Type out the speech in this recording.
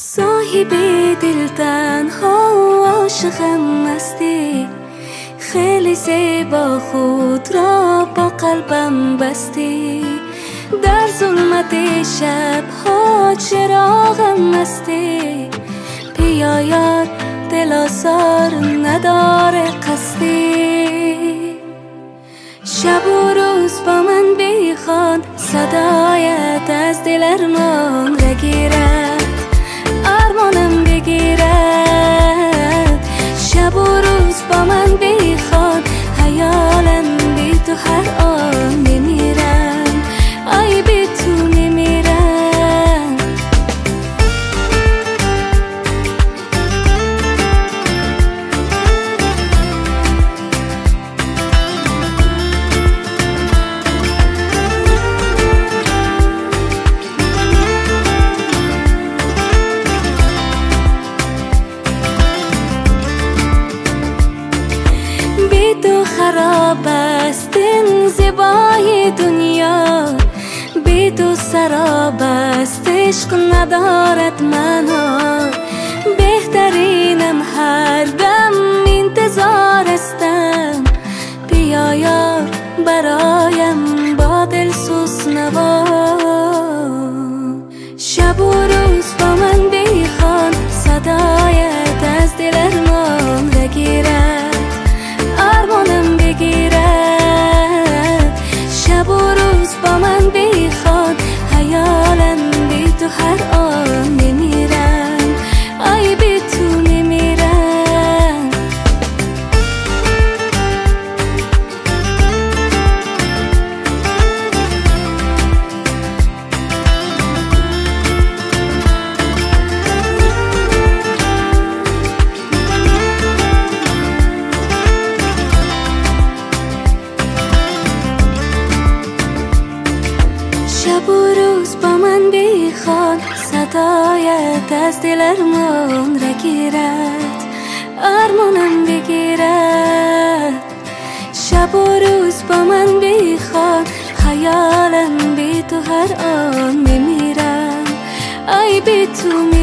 صاحب دل تنها و عاشقم هستی، خیلی زیبا خود را با قلبم بستی. در ظلمت شبها چراغم هستی، بیا یار دل آزار نداره قصدی. شب و روز با من بیخوان، صدایت از دل ارمان بگیرد، ارمانم بگیرد. شب و روز با من بیخوان، خیالم بی تو هر آن میمیرم، ای بی تو میمیرم. تو خراب است این زیبای دنیا، بی تو سراب است عشق ندارد معنا. بهترینم هر دم انتظار استم، بیا یار برایم با دل سوز نوا. شب و روز با من بیخوان، صدایت از دل ارمان بگیرد، ارمانم بگیرد. شب و روز با من بیخوان، خیالم بی تو هر آن میمیرم، ای بی تو میمیرم. شب و روز با من بیخوان، صدایت از دل ارمان بگیرد، ارمانم بگیرد. شب و روز با من بیخوان، خیالم بی تو هر آن میمیرم، ای بی تو